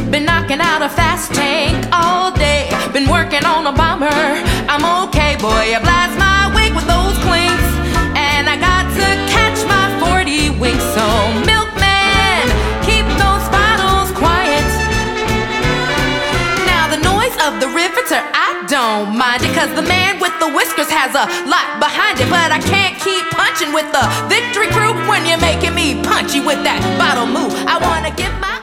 Been knocking out a fast tank all day. Been working on a bomber. I'm okay, boy. I blast my wig with those clinks. And I got to catch my 40 winks. So, milkman, keep those bottles quiet. Now the noise of the riveter, I don't mind it, 'cause the man with the whiskers has a lot behind it. But I can't keep punching with the victory crew when you're making me punchy with that bottle move. I wanna give my